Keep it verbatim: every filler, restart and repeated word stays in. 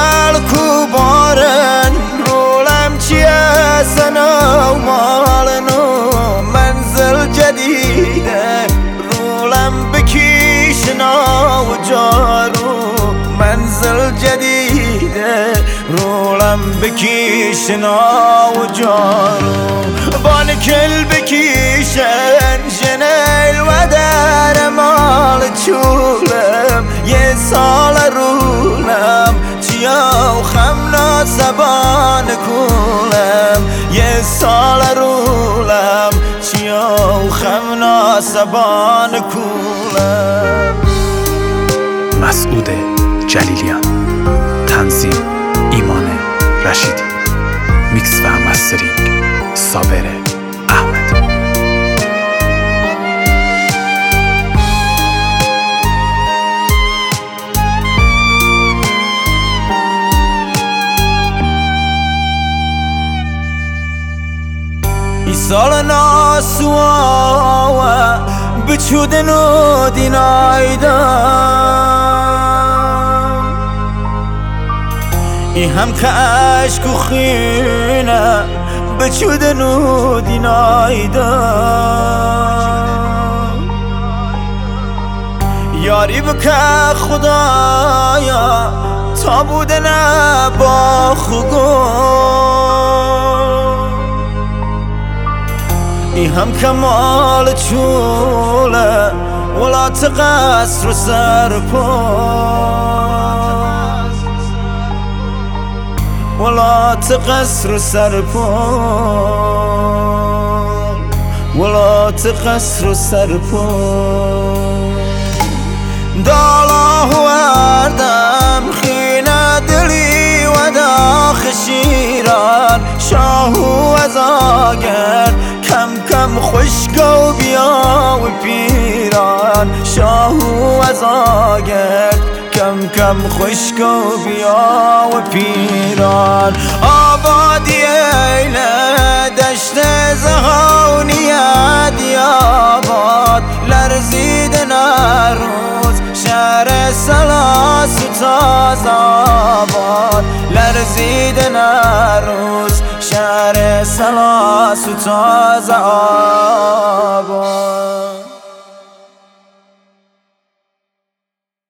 خلقو بارن رولم چیه سنا و مالنو منزل جدیده رولم بکیشنا و جارو منزل جدیده رولم بکیشنا و جارو بان کل بکیشن جنیل و در مال چولم یه سال رولم چیا و خمنا سبان کولم یه سال رولم چیا و خمنا سبان کولم. مسعود جلیلیان، تنظیم ایمان رشیدی، میکس و مسترینگ صابر احمد. ای سال ناسوا بچودن و دینایدم ای هم که عشق و خینه بچودن و دینایدم یاری بکه خدایا تا بودن با خوگم ای هم کمال چوله ولا تقصر و سرپا ولا تقصر و سرپا ولا تقصر و سرپا دالا وردم خینه دلی و داخ شیران شاهو ازاگر کم کم خشکو بیا و پیران شاهو ازاگر کم کم خشکو بیا و پیران آبادی ایله دشت زهونیه دیاباد لرزیدن روز شهر سلاس و تاز آباد لرزیدن روز شهر سلاس و تاز آباد.